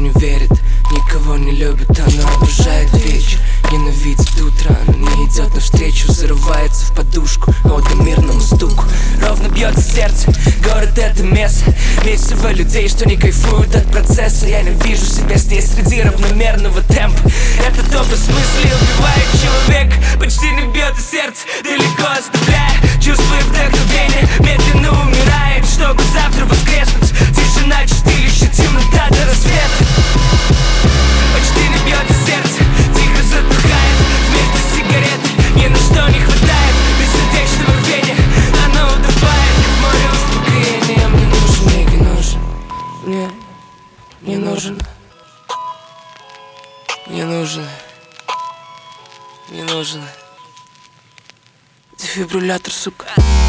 не верит, никого не любит, она обожает вечер. Ненавидит утро, но не идет навстречу, зарывается в подушку, отда мирному стуку. Ровно бьется сердце, город это место, месиво людей, что не кайфуют от процесса. Я не вижу себя здесь среди равномерного темпа. Этот образ мысли убивает человека, почти не бьет и сердце, далеко оставляя чувство и вдохновение. Медленно умирает, чтобы завтра воскреснуть. Тишина, чистилище, темнота до рассвета. Почти не бьет и сердце, тихо затухает. Вместо сигареты ни на что не хватает. Бессердечного рвения оно утопает в море успокоения. Мне нужен, Меги нужен, мне не нужен. Мне нужен, мне нужен дефибриллятор, сука.